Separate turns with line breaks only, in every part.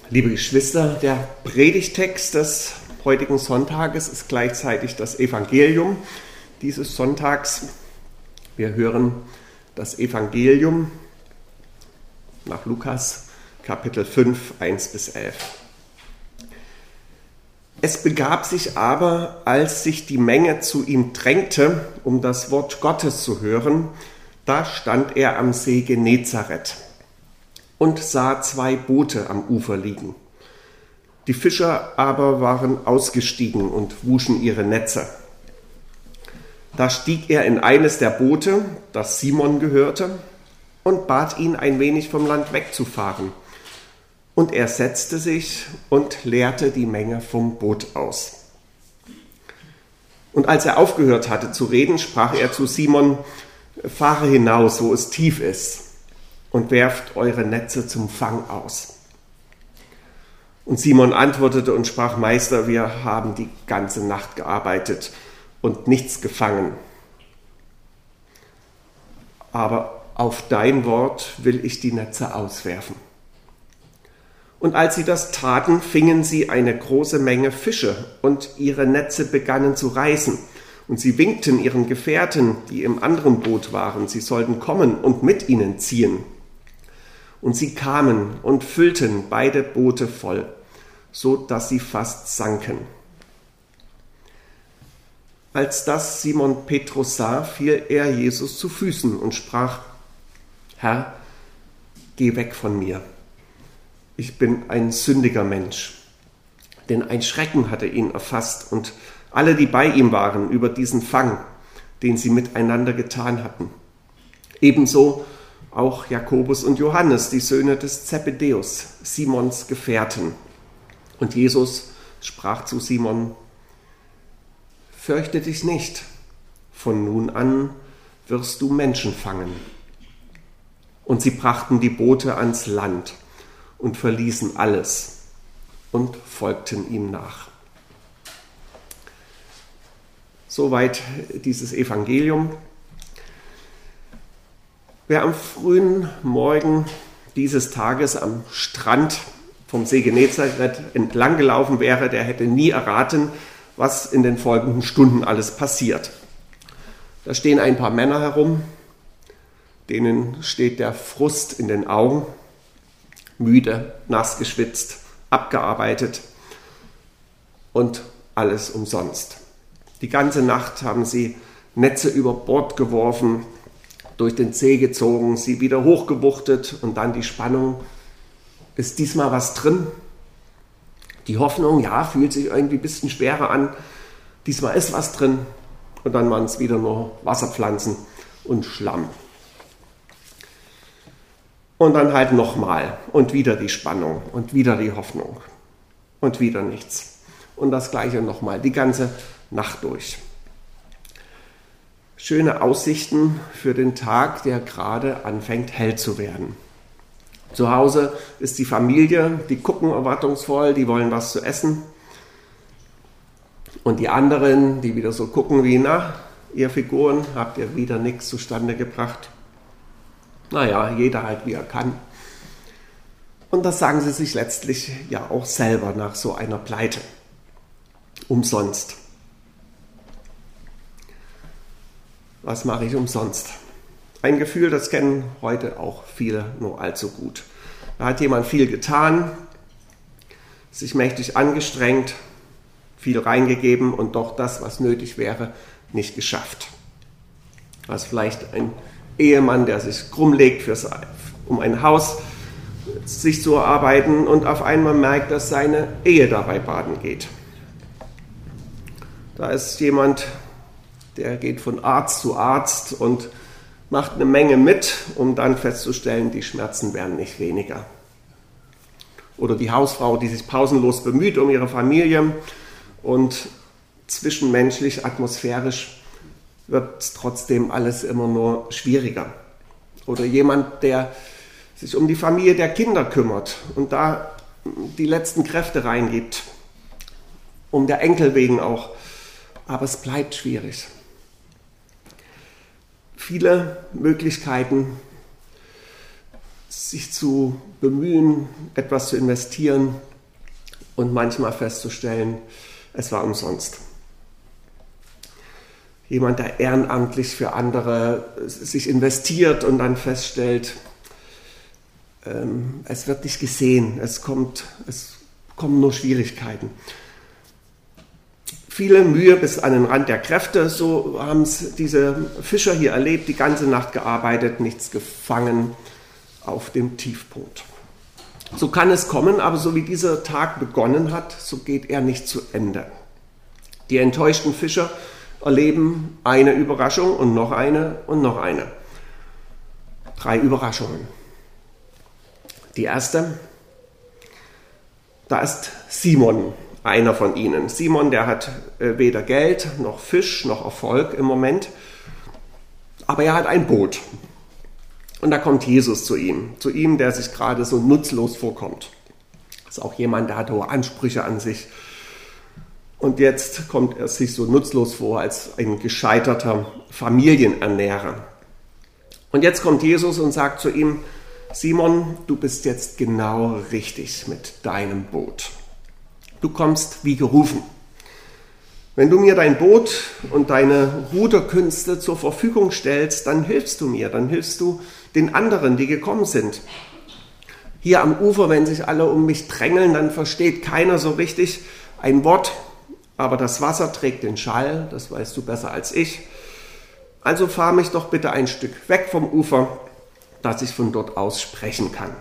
Liebe Geschwister, der Predigttext des heutigen Sonntages ist gleichzeitig das Evangelium dieses Sonntags. Wir hören das Evangelium nach Lukas, Kapitel 5, 1-11. Es begab sich aber, als sich die Menge zu ihm drängte, um das Wort Gottes zu hören, da stand er am See Genezareth und sah 2 Boote am Ufer liegen. Die Fischer aber waren ausgestiegen und wuschen ihre Netze. Da stieg er in eines der Boote, das Simon gehörte, und bat ihn, ein wenig vom Land wegzufahren. Und er setzte sich und leerte die Menge vom Boot aus. Und als er aufgehört hatte zu reden, sprach er zu Simon: Fahre hinaus, wo es tief ist, und werft eure Netze zum Fang aus. Und Simon antwortete und sprach: Meister, wir haben die ganze Nacht gearbeitet und nichts gefangen. Aber auf dein Wort will ich die Netze auswerfen. Und als sie das taten, fingen sie eine große Menge Fische, und ihre Netze begannen zu reißen. Und sie winkten ihren Gefährten, die im anderen Boot waren, sie sollten kommen und mit ihnen ziehen. Und sie kamen und füllten beide Boote voll, so dass sie fast sanken. Als das Simon Petrus sah, fiel er Jesus zu Füßen und sprach: Herr, geh weg von mir. Ich bin ein sündiger Mensch. Denn ein Schrecken hatte ihn erfasst und alle, die bei ihm waren, über diesen Fang, den sie miteinander getan hatten. Ebenso auch Jakobus und Johannes, die Söhne des Zebedäus, Simons Gefährten. Und Jesus sprach zu Simon: Fürchte dich nicht, von nun an wirst du Menschen fangen. Und sie brachten die Boote ans Land und verließen alles und folgten ihm nach. Soweit dieses Evangelium. Wer am frühen Morgen dieses Tages am Strand vom See Genezareth entlang gelaufen wäre, der hätte nie erraten, was in den folgenden Stunden alles passiert. Da stehen ein paar Männer herum, denen steht der Frust in den Augen, müde, nass geschwitzt, abgearbeitet und alles umsonst. Die ganze Nacht haben sie Netze über Bord geworfen, durch den See gezogen, sie wieder hochgewuchtet und dann die Spannung: Ist diesmal was drin? Die Hoffnung, ja, fühlt sich irgendwie ein bisschen schwerer an. Diesmal ist was drin. Und dann waren es wieder nur Wasserpflanzen und Schlamm. Und dann halt nochmal und wieder die Spannung und wieder die Hoffnung und wieder nichts. Und das Gleiche nochmal, die ganze Nacht durch. Schöne Aussichten für den Tag, der gerade anfängt hell zu werden. Zu Hause ist die Familie, die gucken erwartungsvoll, die wollen was zu essen. Und die anderen, die wieder so gucken wie: Na, ihr Figuren, habt ihr wieder nichts zustande gebracht? Naja, jeder halt wie er kann. Und das sagen sie sich letztlich ja auch selber nach so einer Pleite. Umsonst. Was mache ich umsonst? Ein Gefühl, das kennen heute auch viele nur allzu gut. Da hat jemand viel getan, sich mächtig angestrengt, viel reingegeben und doch das, was nötig wäre, nicht geschafft. Das ist vielleicht ein Ehemann, der sich krumm legt, um ein Haus sich zu erarbeiten und auf einmal merkt, dass seine Ehe dabei baden geht. Da ist jemand, der geht von Arzt zu Arzt und macht eine Menge mit, um dann festzustellen, die Schmerzen werden nicht weniger. Oder die Hausfrau, die sich pausenlos bemüht um ihre Familie und zwischenmenschlich, atmosphärisch wird trotzdem alles immer nur schwieriger. Oder jemand, der sich um die Familie der Kinder kümmert und da die letzten Kräfte reingibt, um der Enkel wegen auch, aber es bleibt schwierig. Viele Möglichkeiten, sich zu bemühen, etwas zu investieren und manchmal festzustellen, es war umsonst. Jemand, der ehrenamtlich für andere sich investiert und dann feststellt, es wird nicht gesehen, es kommen nur Schwierigkeiten. Viele Mühe bis an den Rand der Kräfte, so haben es diese Fischer hier erlebt, die ganze Nacht gearbeitet, nichts gefangen, auf dem Tiefpunkt. So kann es kommen, aber so wie dieser Tag begonnen hat, so geht er nicht zu Ende. Die enttäuschten Fischer erleben eine Überraschung und noch eine und noch eine. 3 Überraschungen. Die erste, da ist Simon, einer von ihnen. Simon, der hat weder Geld noch Fisch noch Erfolg im Moment, aber er hat ein Boot. Und da kommt Jesus zu ihm, der sich gerade so nutzlos vorkommt. Das ist auch jemand, der hat hohe Ansprüche an sich. Und jetzt kommt er sich so nutzlos vor als ein gescheiterter Familienernährer. Und jetzt kommt Jesus und sagt zu ihm, Simon, du bist jetzt genau richtig mit deinem Boot. Du kommst wie gerufen. Wenn du mir dein Boot und deine Ruderkünste zur Verfügung stellst, dann hilfst du mir, dann hilfst du den anderen, die gekommen sind. Hier am Ufer, wenn sich alle um mich drängeln, dann versteht keiner so richtig ein Wort, aber das Wasser trägt den Schall, das weißt du besser als ich. Also fahr mich doch bitte ein Stück weg vom Ufer, dass ich von dort aus sprechen kann.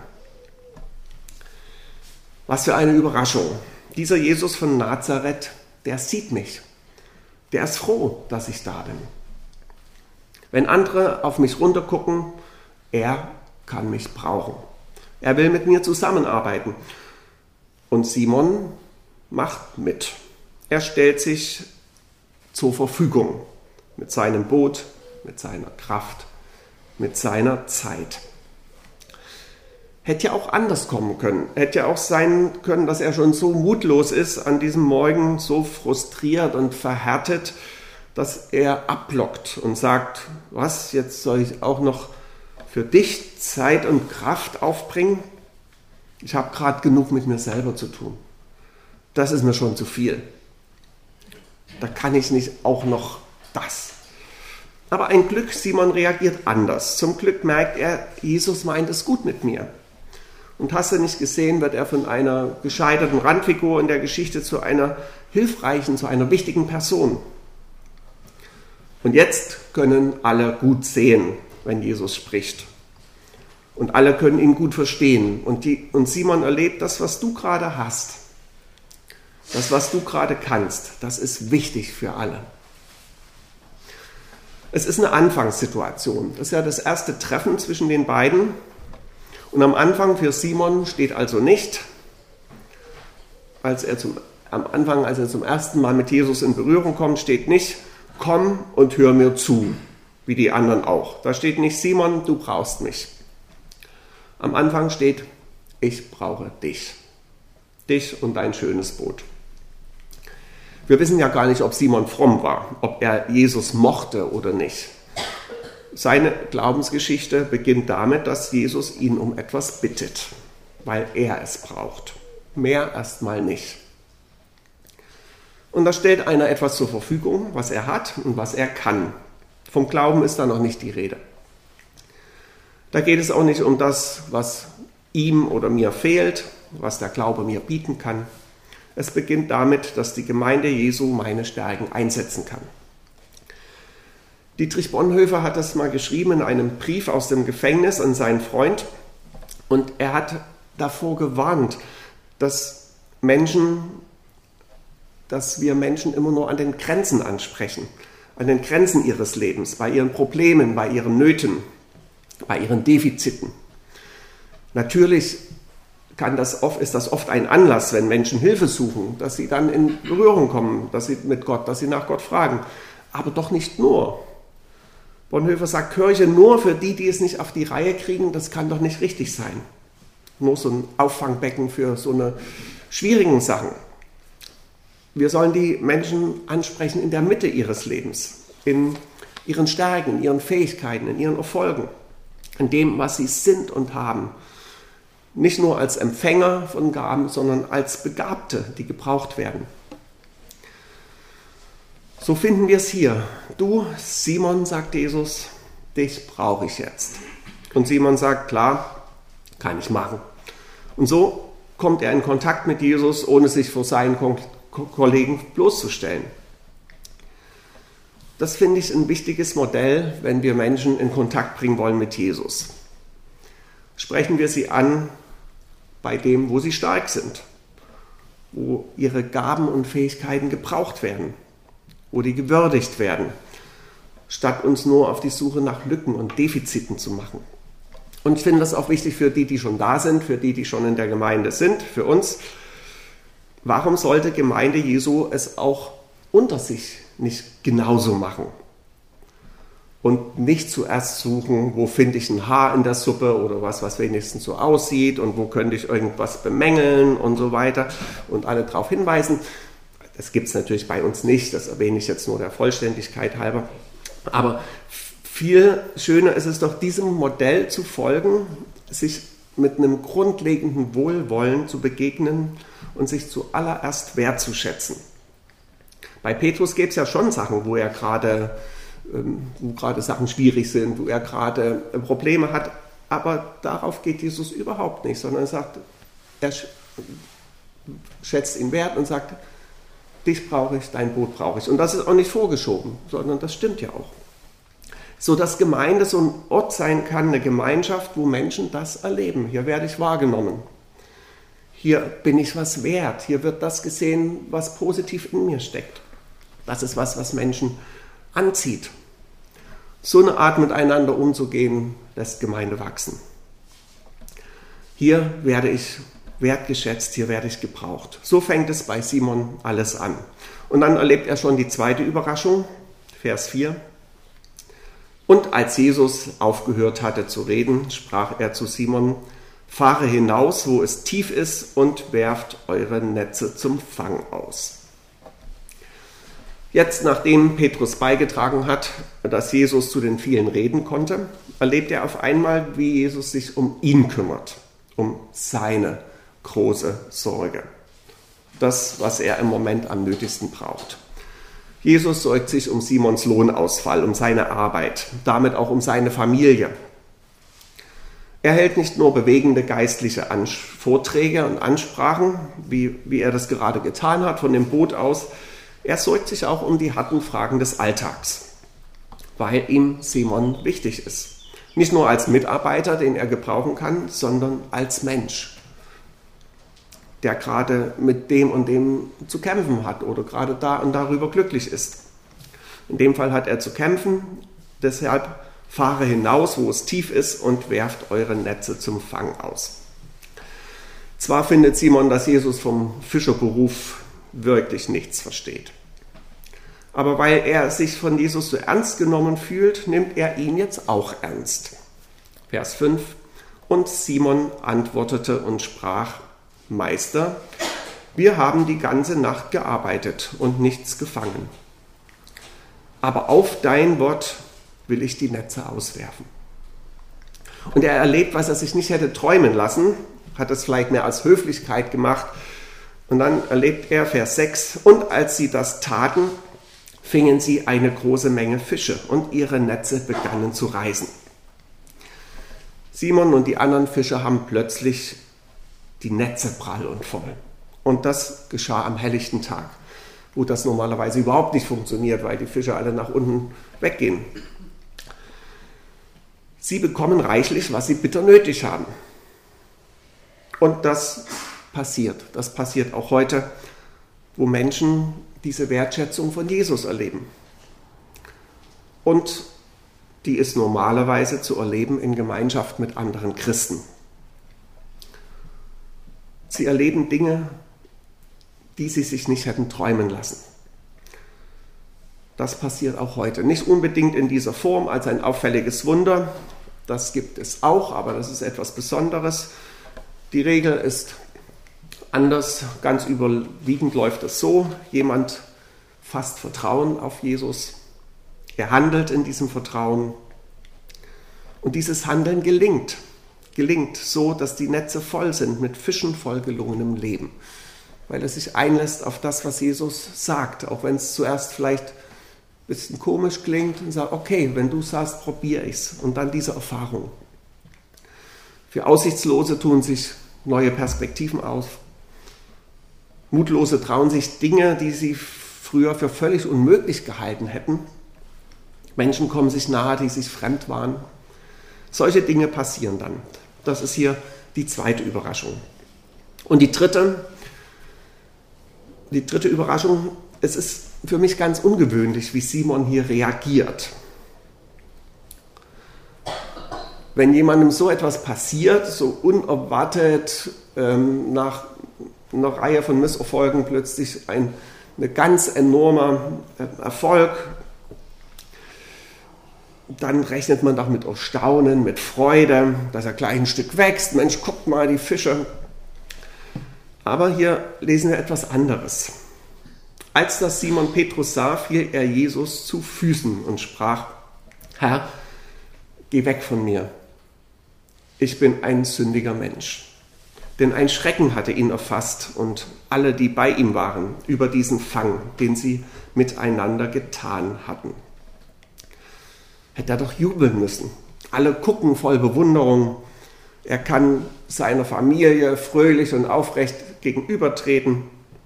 Was für eine Überraschung. Dieser Jesus von Nazareth, der sieht mich. Der ist froh, dass ich da bin. Wenn andere auf mich runtergucken, er kann mich brauchen. Er will mit mir zusammenarbeiten. Und Simon macht mit. Er stellt sich zur Verfügung mit seinem Boot, mit seiner Kraft, mit seiner Zeit. Hätte ja auch anders kommen können. Hätte ja auch sein können, dass er schon so mutlos ist, an diesem Morgen so frustriert und verhärtet, dass er abblockt und sagt, was, jetzt soll ich auch noch für dich Zeit und Kraft aufbringen? Ich habe gerade genug mit mir selber zu tun. Das ist mir schon zu viel. Da kann ich nicht auch noch das. Aber ein Glück, Simon reagiert anders. Zum Glück merkt er, Jesus meint es gut mit mir. Und hast du nicht gesehen, wird er von einer gescheiterten Randfigur in der Geschichte zu einer hilfreichen, zu einer wichtigen Person. Und jetzt können alle gut sehen, wenn Jesus spricht. Und alle können ihn gut verstehen. Und Simon erlebt, das, was du gerade hast, das, was du gerade kannst, das ist wichtig für alle. Es ist eine Anfangssituation. Das ist ja das erste Treffen zwischen den beiden. Und am Anfang für Simon steht also nicht, als er zum ersten Mal mit Jesus in Berührung kommt, steht nicht, komm und hör mir zu, wie die anderen auch. Da steht nicht, Simon, du brauchst mich. Am Anfang steht, ich brauche dich. Dich und dein schönes Boot. Wir wissen ja gar nicht, ob Simon fromm war, ob er Jesus mochte oder nicht. Seine Glaubensgeschichte beginnt damit, dass Jesus ihn um etwas bittet, weil er es braucht. Mehr erstmal nicht. Und da stellt einer etwas zur Verfügung, was er hat und was er kann. Vom Glauben ist da noch nicht die Rede. Da geht es auch nicht um das, was ihm oder mir fehlt, was der Glaube mir bieten kann. Es beginnt damit, dass die Gemeinde Jesu meine Stärken einsetzen kann. Dietrich Bonhoeffer hat das mal geschrieben in einem Brief aus dem Gefängnis an seinen Freund. Und er hat davor gewarnt, dass wir Menschen immer nur an den Grenzen ansprechen, an den Grenzen ihres Lebens, bei ihren Problemen, bei ihren Nöten, bei ihren Defiziten. Natürlich ist das oft ein Anlass, wenn Menschen Hilfe suchen, dass sie dann in Berührung kommen, dass sie nach Gott fragen. Aber doch nicht nur. Bonhoeffer sagt, Kirche nur für die es nicht auf die Reihe kriegen, das kann doch nicht richtig sein. Nur so ein Auffangbecken für so eine schwierigen Sachen. Wir sollen die Menschen ansprechen in der Mitte ihres Lebens, in ihren Stärken, in ihren Fähigkeiten, in ihren Erfolgen. in dem, was sie sind und haben. Nicht nur als Empfänger von Gaben, sondern als Begabte, die gebraucht werden. So finden wir es hier. Du, Simon, sagt Jesus, dich brauche ich jetzt. Und Simon sagt, klar, kann ich machen. Und so kommt er in Kontakt mit Jesus, ohne sich vor seinen Kollegen bloßzustellen. Das finde ich ein wichtiges Modell, wenn wir Menschen in Kontakt bringen wollen mit Jesus. Sprechen wir sie an bei dem, wo sie stark sind, wo ihre Gaben und Fähigkeiten gebraucht werden, wo die gewürdigt werden, statt uns nur auf die Suche nach Lücken und Defiziten zu machen. Und ich finde das auch wichtig für die, die schon da sind, für die, die schon in der Gemeinde sind, für uns. Warum sollte Gemeinde Jesu es auch unter sich nicht genauso machen? Und nicht zuerst suchen, wo finde ich ein Haar in der Suppe oder was wenigstens so aussieht und wo könnte ich irgendwas bemängeln und so weiter und alle darauf hinweisen. Das gibt es natürlich bei uns nicht, das erwähne ich jetzt nur der Vollständigkeit halber. Aber viel schöner ist es doch, diesem Modell zu folgen, sich mit einem grundlegenden Wohlwollen zu begegnen und sich zuallererst wertzuschätzen. Bei Petrus gibt es ja schon Sachen, wo gerade Sachen schwierig sind, wo er gerade Probleme hat, aber darauf geht Jesus überhaupt nicht, sondern er schätzt ihn wert und sagt, dich brauche ich, dein Boot brauche ich. Und das ist auch nicht vorgeschoben, sondern das stimmt ja auch. So dass Gemeinde so ein Ort sein kann, eine Gemeinschaft, wo Menschen das erleben. Hier werde ich wahrgenommen. Hier bin ich was wert. Hier wird das gesehen, was positiv in mir steckt. Das ist was Menschen anzieht. So eine Art miteinander umzugehen, lässt Gemeinde wachsen. Hier werde ich wertgeschätzt, hier werde ich gebraucht. So fängt es bei Simon alles an. Und dann erlebt er schon die zweite Überraschung, Vers 4. Und als Jesus aufgehört hatte zu reden, sprach er zu Simon, fahre hinaus, wo es tief ist, und werft eure Netze zum Fang aus. Jetzt, nachdem Petrus beigetragen hat, dass Jesus zu den vielen reden konnte, erlebt er auf einmal, wie Jesus sich um ihn kümmert, um seine große Sorge. Das, was er im Moment am nötigsten braucht. Jesus sorgt sich um Simons Lohnausfall, um seine Arbeit, damit auch um seine Familie. Er hält nicht nur bewegende geistliche Vorträge und Ansprachen, wie er das gerade getan hat, von dem Boot aus. Er sorgt sich auch um die harten Fragen des Alltags, weil ihm Simon wichtig ist. Nicht nur als Mitarbeiter, den er gebrauchen kann, sondern als Mensch, der gerade mit dem und dem zu kämpfen hat oder gerade da und darüber glücklich ist. In dem Fall hat er zu kämpfen, deshalb fahre hinaus, wo es tief ist, und werft eure Netze zum Fang aus. Zwar findet Simon, dass Jesus vom Fischerberuf wirklich nichts versteht. Aber weil er sich von Jesus so ernst genommen fühlt, nimmt er ihn jetzt auch ernst. Vers 5. Und Simon antwortete und sprach, Meister, wir haben die ganze Nacht gearbeitet und nichts gefangen. Aber auf dein Wort will ich die Netze auswerfen. Und er erlebt, was er sich nicht hätte träumen lassen, hat es vielleicht mehr als Höflichkeit gemacht. Und dann erlebt er, Vers 6, und als sie das taten, fingen sie eine große Menge Fische und ihre Netze begannen zu reißen. Simon und die anderen Fischer haben plötzlich die Netze prall und voll. Und das geschah am helllichten Tag, wo das normalerweise überhaupt nicht funktioniert, weil die Fische alle nach unten weggehen. Sie bekommen reichlich, was sie bitter nötig haben. Und das passiert auch heute, wo Menschen diese Wertschätzung von Jesus erleben. Und die ist normalerweise zu erleben in Gemeinschaft mit anderen Christen. Sie erleben Dinge, die sie sich nicht hätten träumen lassen. Das passiert auch heute. Nicht unbedingt in dieser Form als ein auffälliges Wunder. Das gibt es auch, aber das ist etwas Besonderes. Die Regel ist anders. Ganz überwiegend läuft es so. Jemand fasst Vertrauen auf Jesus. Er handelt in diesem Vertrauen. Und dieses Handeln gelingt so, dass die Netze voll sind mit Fischen voll gelungenem Leben, weil er sich einlässt auf das, was Jesus sagt, auch wenn es zuerst vielleicht ein bisschen komisch klingt und sagt, okay, wenn du sagst, probiere ich's. Und dann diese Erfahrung. Für Aussichtslose tun sich neue Perspektiven auf. Mutlose trauen sich Dinge, die sie früher für völlig unmöglich gehalten hätten. Menschen kommen sich nahe, die sich fremd waren. Solche Dinge passieren dann. Das ist hier die zweite Überraschung. Und die dritte Überraschung, es ist für mich ganz ungewöhnlich, wie Simon hier reagiert. Wenn jemandem so etwas passiert, so unerwartet, nach einer Reihe von Misserfolgen plötzlich ein ganz enormer Erfolg, dann rechnet man doch mit Erstaunen, mit Freude, dass er gleich ein Stück wächst. Mensch, guckt mal, die Fische. Aber hier lesen wir etwas anderes. Als das Simon Petrus sah, fiel er Jesus zu Füßen und sprach, Herr, geh weg von mir. Ich bin ein sündiger Mensch. Denn ein Schrecken hatte ihn erfasst und alle, die bei ihm waren, über diesen Fang, den sie miteinander getan hatten. Hätte er doch jubeln müssen. Alle gucken voll Bewunderung. Er kann seiner Familie fröhlich und aufrecht gegenübertreten.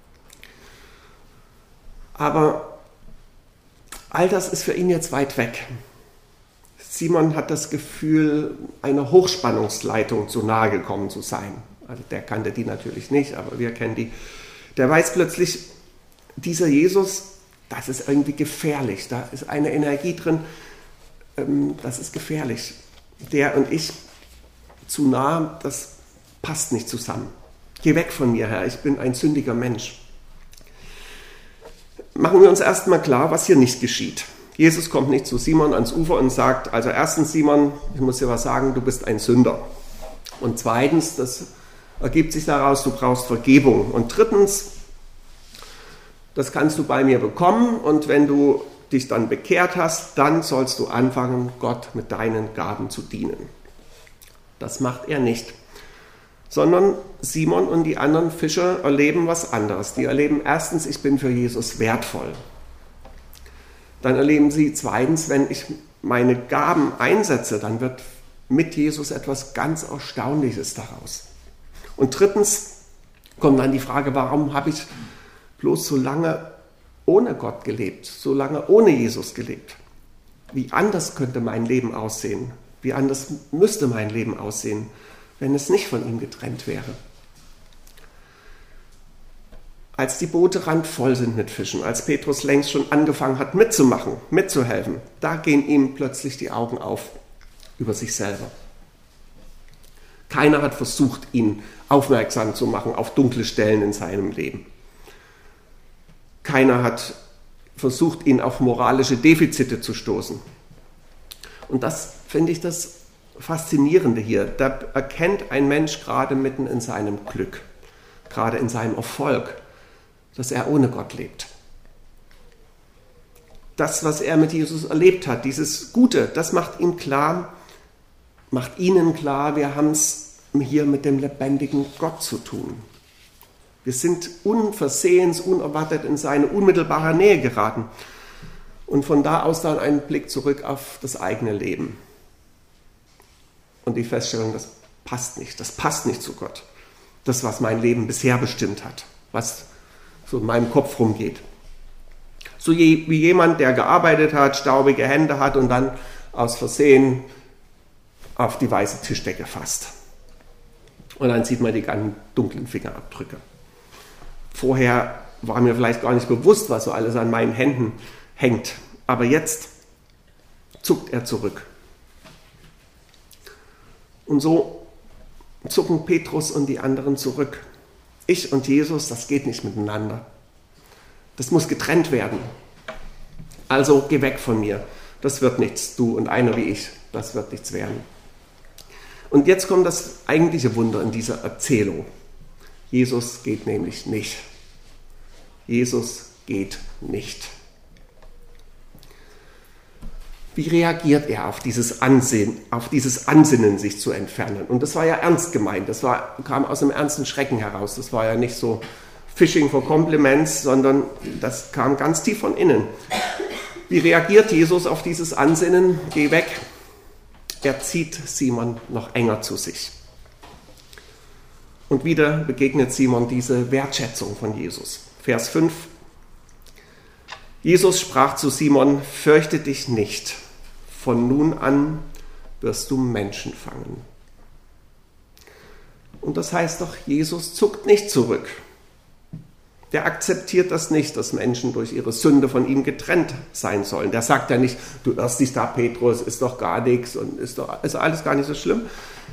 Aber all das ist für ihn jetzt weit weg. Simon hat das Gefühl, einer Hochspannungsleitung zu nahe gekommen zu sein. Also der kannte die natürlich nicht, aber wir kennen die. Der weiß plötzlich, dieser Jesus, das ist irgendwie gefährlich. Da ist eine Energie drin, das ist gefährlich. Der und ich zu nah, das passt nicht zusammen. Geh weg von mir, Herr, ich bin ein sündiger Mensch. Machen wir uns erstmal klar, was hier nicht geschieht. Jesus kommt nicht zu Simon ans Ufer und sagt, also erstens, Simon, ich muss dir was sagen, du bist ein Sünder. Und zweitens, das ergibt sich daraus, du brauchst Vergebung. Und drittens, das kannst du bei mir bekommen und wenn du dich dann bekehrt hast, dann sollst du anfangen, Gott mit deinen Gaben zu dienen. Das macht er nicht. Sondern Simon und die anderen Fischer erleben was anderes. Die erleben erstens, ich bin für Jesus wertvoll. Dann erleben sie zweitens, wenn ich meine Gaben einsetze, dann wird mit Jesus etwas ganz Erstaunliches daraus. Und drittens kommt dann die Frage, warum habe ich bloß so lange ohne Gott gelebt, so lange ohne Jesus gelebt? Wie anders könnte mein Leben aussehen? Wie anders müsste mein Leben aussehen, wenn es nicht von ihm getrennt wäre? Als die Boote randvoll sind mit Fischen, als Petrus längst schon angefangen hat mitzumachen, mitzuhelfen, da gehen ihm plötzlich die Augen auf über sich selber. Keiner hat versucht, ihn aufmerksam zu machen auf dunkle Stellen in seinem Leben. Keiner hat versucht, ihn auf moralische Defizite zu stoßen. Und das finde ich das Faszinierende hier. Da erkennt ein Mensch gerade mitten in seinem Glück, gerade in seinem Erfolg, dass er ohne Gott lebt. Das, was er mit Jesus erlebt hat, dieses Gute, das macht ihnen klar, wir haben es hier mit dem lebendigen Gott zu tun. Wir sind unversehens, unerwartet in seine unmittelbare Nähe geraten. Und von da aus dann einen Blick zurück auf das eigene Leben. Und die Feststellung, das passt nicht zu Gott. Das, was mein Leben bisher bestimmt hat, was so in meinem Kopf rumgeht. So wie jemand, der gearbeitet hat, staubige Hände hat und dann aus Versehen auf die weiße Tischdecke fasst. Und dann sieht man die ganz dunklen Fingerabdrücke. Vorher war mir vielleicht gar nicht bewusst, was so alles an meinen Händen hängt. Aber jetzt zuckt er zurück. Und so zucken Petrus und die anderen zurück. Ich und Jesus, das geht nicht miteinander. Das muss getrennt werden. Also geh weg von mir. Das wird nichts. Du und einer wie ich, das wird nichts werden. Und jetzt kommt das eigentliche Wunder in dieser Erzählung. Jesus geht nämlich nicht. Jesus geht nicht. Wie reagiert er auf dieses Ansinnen, sich zu entfernen? Und das war ja ernst gemeint, kam aus einem ernsten Schrecken heraus. Das war ja nicht so Fishing for Compliments, sondern das kam ganz tief von innen. Wie reagiert Jesus auf dieses Ansinnen? Geh weg. Er zieht Simon noch enger zu sich. Und wieder begegnet Simon diese Wertschätzung von Jesus. Vers 5. Jesus sprach zu Simon, fürchte dich nicht. Von nun an wirst du Menschen fangen. Und das heißt doch, Jesus zuckt nicht zurück. Der akzeptiert das nicht, dass Menschen durch ihre Sünde von ihm getrennt sein sollen. Der sagt ja nicht, du irrst dich da, Petrus, ist doch gar nichts und ist alles gar nicht so schlimm.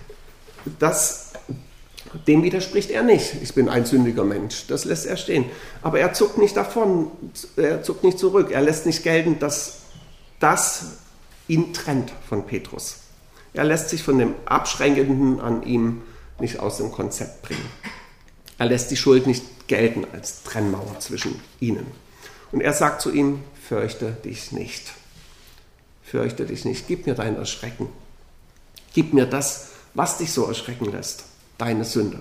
Dem widerspricht er nicht. Ich bin ein sündiger Mensch. Das lässt er stehen. Aber er zuckt nicht davon, er zuckt nicht zurück. Er lässt nicht gelten, dass das ihn trennt von Petrus. Er lässt sich von dem Abschränkenden an ihm nicht aus dem Konzept bringen. Er lässt die Schuld nicht gelten als Trennmauer zwischen ihnen. Und er sagt zu ihm, fürchte dich nicht. Fürchte dich nicht. Gib mir dein Erschrecken. Gib mir das, was dich so erschrecken lässt. Deine Sünde.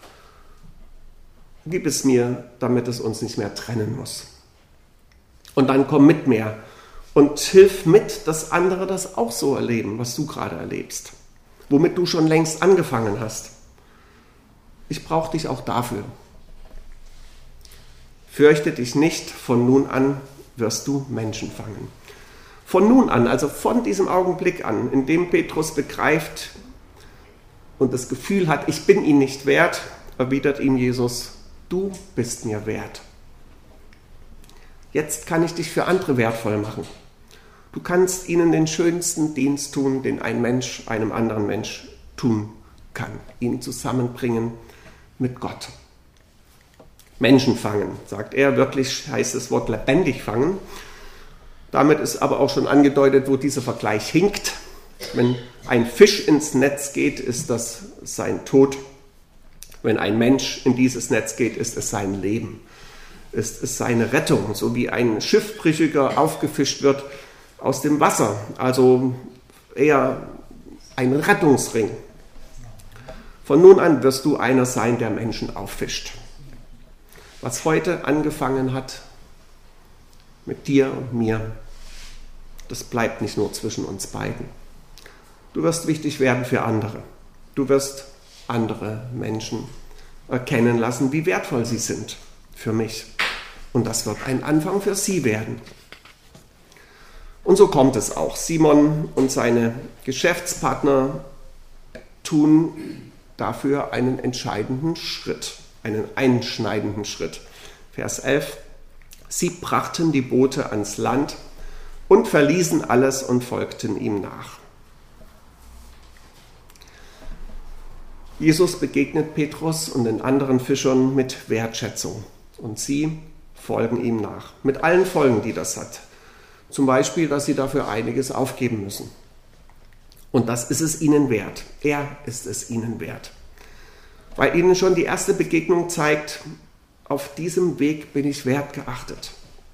Gib es mir, damit es uns nicht mehr trennen muss. Und dann komm mit mir und hilf mit, dass andere das auch so erleben, was du gerade erlebst. Womit du schon längst angefangen hast. Ich brauche dich auch dafür. Fürchte dich nicht, von nun an wirst du Menschen fangen. Von nun an, also von diesem Augenblick an, in dem Petrus begreift und das Gefühl hat, ich bin ihn nicht wert, erwidert ihm Jesus, du bist mir wert. Jetzt kann ich dich für andere wertvoll machen. Du kannst ihnen den schönsten Dienst tun, den ein Mensch einem anderen Mensch tun kann. Ihn zusammenbringen mit Gott. Menschen fangen, sagt er. Wörtlich heißt das Wort lebendig fangen. Damit ist aber auch schon angedeutet, wo dieser Vergleich hinkt. Wenn ein Fisch ins Netz geht, ist das sein Tod. Wenn ein Mensch in dieses Netz geht, ist es sein Leben. Ist es seine Rettung, so wie ein Schiffbrüchiger aufgefischt wird aus dem Wasser. Also eher ein Rettungsring. Von nun an wirst du einer sein, der Menschen auffischt. Was heute angefangen hat mit dir und mir, das bleibt nicht nur zwischen uns beiden. Du wirst wichtig werden für andere. Du wirst andere Menschen erkennen lassen, wie wertvoll sie sind für mich. Und das wird ein Anfang für sie werden. Und so kommt es auch. Simon und seine Geschäftspartner tun dafür einen entscheidenden Schritt, einen einschneidenden Schritt. Vers 11. Sie brachten die Boote ans Land und verließen alles und folgten ihm nach. Jesus begegnet Petrus und den anderen Fischern mit Wertschätzung und sie folgen ihm nach. Mit allen Folgen, die das hat. Zum Beispiel, dass sie dafür einiges aufgeben müssen. Und das ist es ihnen wert. Er ist es ihnen wert. Weil ihnen schon die erste Begegnung zeigt, auf diesem Weg bin ich wertgeachtet.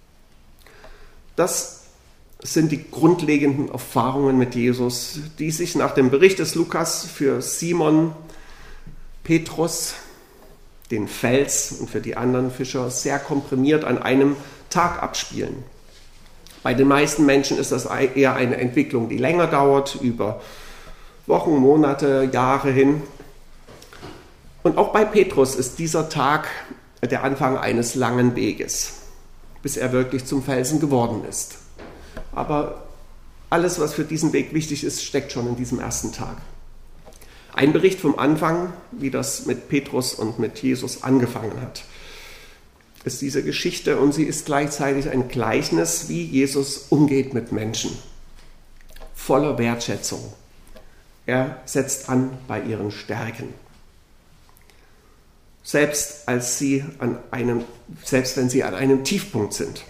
Das sind die grundlegenden Erfahrungen mit Jesus, die sich nach dem Bericht des Lukas für Simon, Petrus, den Fels und für die anderen Fischer sehr komprimiert an einem Tag abspielen. Bei den meisten Menschen ist das eher eine Entwicklung, die länger dauert, über Wochen, Monate, Jahre hin. Und auch bei Petrus ist dieser Tag der Anfang eines langen Weges, bis er wirklich zum Felsen geworden ist. Aber alles, was für diesen Weg wichtig ist, steckt schon in diesem ersten Tag. Ein Bericht vom Anfang, wie das mit Petrus und mit Jesus angefangen hat, ist diese Geschichte und sie ist gleichzeitig ein Gleichnis, wie Jesus umgeht mit Menschen. Voller Wertschätzung. Er setzt an bei ihren Stärken. Selbst wenn sie an einem Tiefpunkt sind.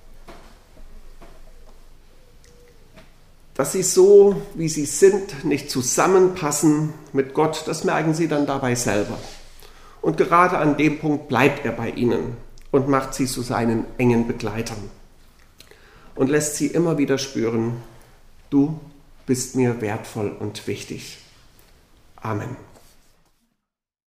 Dass sie so, wie sie sind, nicht zusammenpassen mit Gott, das merken sie dann dabei selber. Und gerade an dem Punkt bleibt er bei ihnen und macht sie zu seinen engen Begleitern. Und lässt sie immer wieder spüren, du bist mir wertvoll und wichtig. Amen.